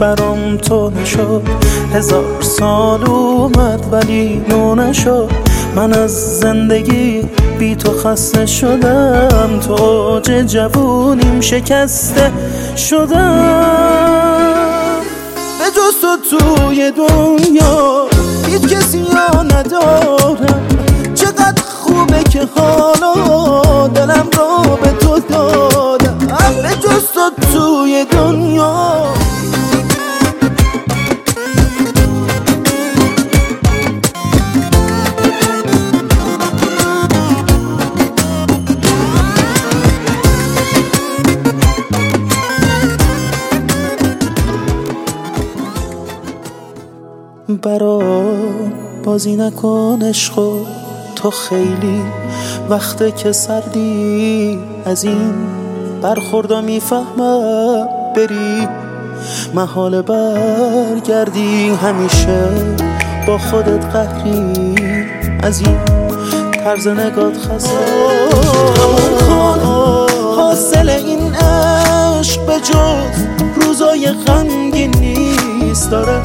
برام تو نشد. 1000 سال اومد ولی نو نشد. من از زندگی بی تو خسته شدم، تو اوج جوونیم شکسته شدم. به جز تو توی دنیا هیچ کسی ها ندارم. چقدر خوبه که حالا دلم رو به تو دادم. به جز تو توی دنیا برام بازی نکن عشقو، تو خیلی وقته که سردی. از این برخوردا میفهمم بری محال برگردی. همیشه با خودت قهری، از این طرز نگات خسته. حاصل این عشق به جز روزای غمگین نیست. داره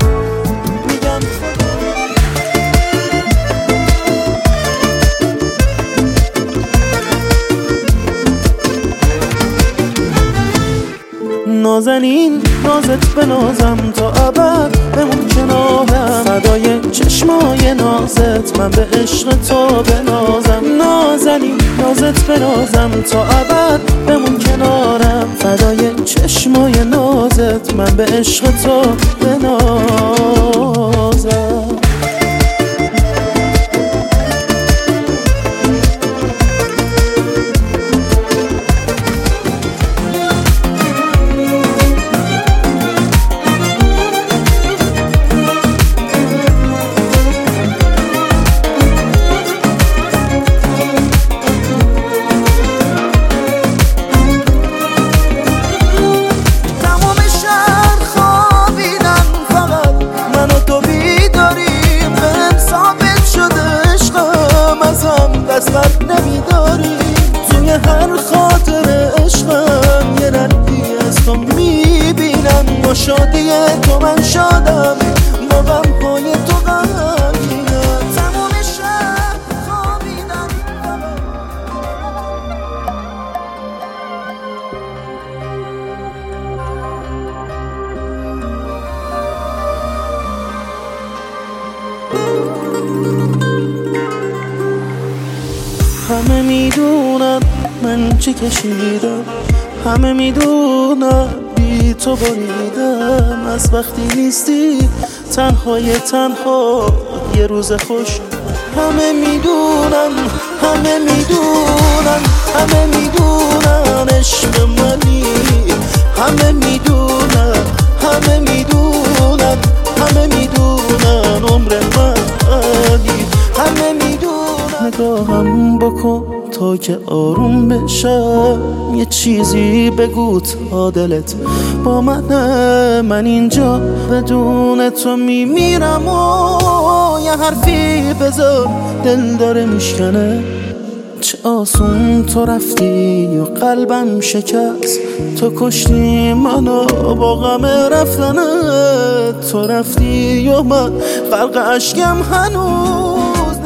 نازنین نازت بنازم تا ابد بمون کنارم. فدای چشمای نازت من به عشق تو بنازم. نازنین نازت بنازم تا ابد بمون کنارم. فدای چشمای نازت من به عشق تو بنازم. دستت نمیداری توی هر خاطر عشقم. یه ردی از تو میبینم، با شادی تو من شادم، با غمهای تو غمگینم. تمام شب خوابیدم همه میدونن من چی کشیدم، همه میدونن بی تو بریدم. از وقتی نیستی تنهای تنها یه روز خوش. همه میدونن همه میدونن همه میدونن عشق منی. همه میدونن همه میدونن همه میدونن عمر منی. همه میدونن نگاهم بکن تا که آروم بشم. یه چیزی بگو تا دلت با من اینجا بدون تو میمیرم. و یه حرفی بذار دل داره میشکنه. چه آسون تو رفتی و قلبم شکست. تو کشتی منو با غم رفتنت. تو رفتی و من غرق اشکم هنوز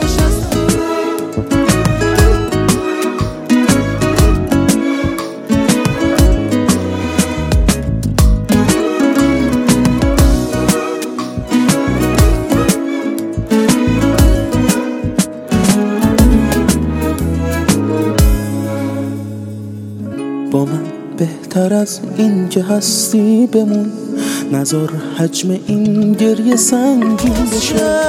با من بهتر از این که هستی بمون. نذار حجم این گریه سنگین بشه.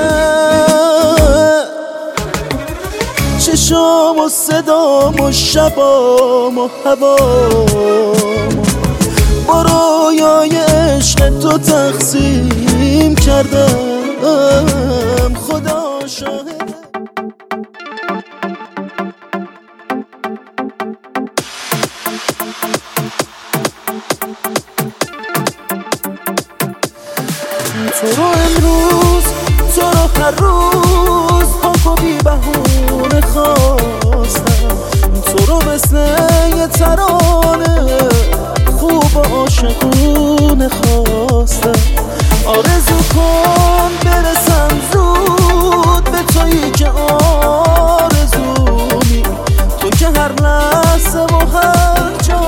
چشام و صدام و شبام و هوام با رویای عشق تو تقسیم کردم. خدا شاهد تو رو امروز، تو رو هر روز پاک و بی بهونه خواستم. تو رو مثل یه ترانه خوب و عاشقونه خواستم. آرزو کن برسم زود به تویی که آرزومی، تو که هر لحظه و هر جا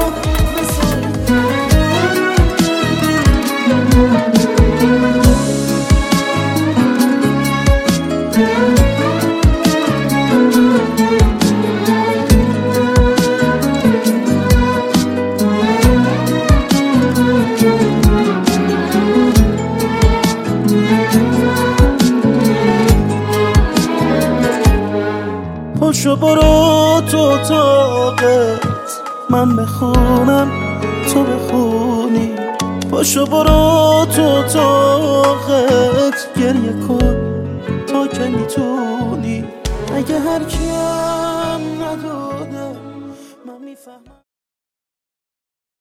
پاشو برو تو اتاقت، من بخونم تو بخونی. پاشو برو تو اتاقت، گریه کن تا که میتونی. اگه هر کیم نداده من میفهمم.